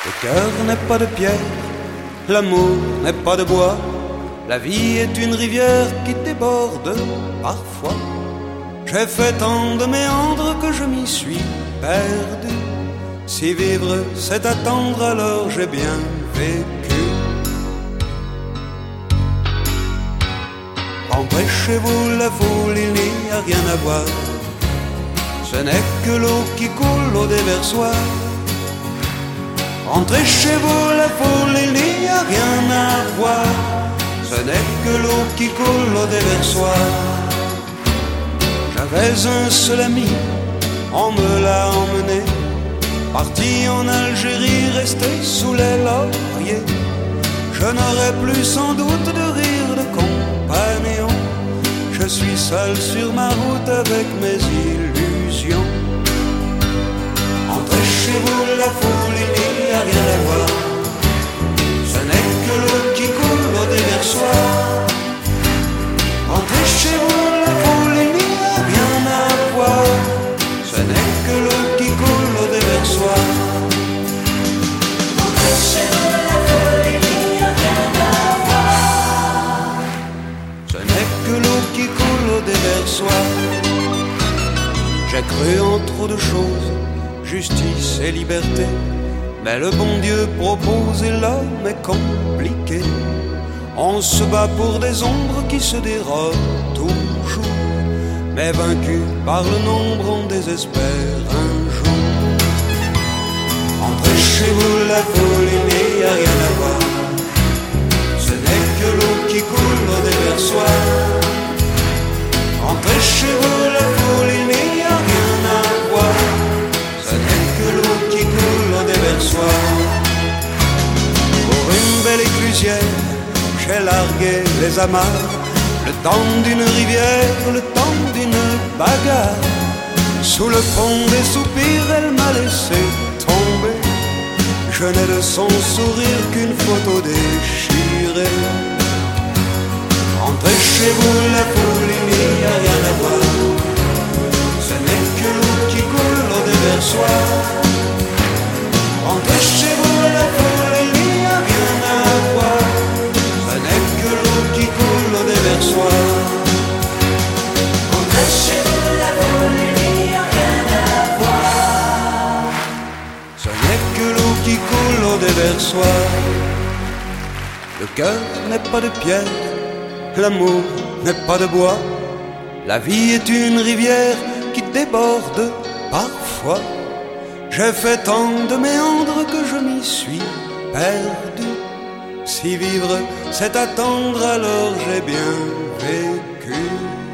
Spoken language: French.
Le cœur n'est pas de pierre, l'amour n'est pas de bois. La vie est une rivière qui déborde parfois. J'ai fait tant de méandres que je m'y suis perdu. Si vivre c'est attendre, alors j'ai bien vécu. Rentrez chez vous, la foule, il n'y a rien à voir. Ce n'est que l'eau qui coule au déversoir. Rentrez chez vous, la foule, il n'y a rien à voir. Ce n'est que l'eau qui coule au déversoir. J'avais un seul ami, on me l'a emmené. Parti en Algérie, resté sous les lauriers. Je n'aurai plus sans doute de rire de compagnon. Je suis seul sur ma route avec mes illusions. Entrez chez vous, la foule, il n'y a rien à voir. Ce n'est que l'eau qui coule au déversoir. Entrez chez vous, la foule, il n'y a rien à voir. Ce n'est que l'eau qui coule au déversoir. Entrez chez vous, la foule, il n'y a rien à voir. Ce n'est que l'eau qui coule au déversoir. J'ai cru en trop de choses, justice et liberté. Mais le bon Dieu propose et l'homme est compliqué. On se bat pour des ombres qui se dérobent toujours. Mais vaincu par le nombre, on désespère un jour. Entrez chez vous, la foule, il n'y a rien à voir. Ce n'est que l'eau qui coule au déversoir. Entrez chez vous, la foule, il n'y a rien à voir. Ce n'est que l'eau qui coule au déversoir. Pour une belle éclusière, j'ai largué les amarres. Le temps d'une rivière, le temps d'une bagarre. Sous le pont des soupirs, elle m'a laissé tomber. Je n'ai de son sourire qu'une photo déchirée. Entrez chez vous, la foule, il n'y a rien à voir. Ce n'est que l'eau qui coule au déversoir. Entrez chez vous, la foule, il n'y a rien à voir. Ce n'est que l'eau qui coule au déversoir. Entrez chez vous, la foule, il n'y a rien à voir. Ce n'est que l'eau qui coule au déversoir. Le cœur n'est pas de pierre, l'amour n'est pas de bois. La vie est une rivière qui déborde parfois. J'ai fait tant de méandres que je m'y suis perdu. Si vivre c'est attendre, alors j'ai bien vécu.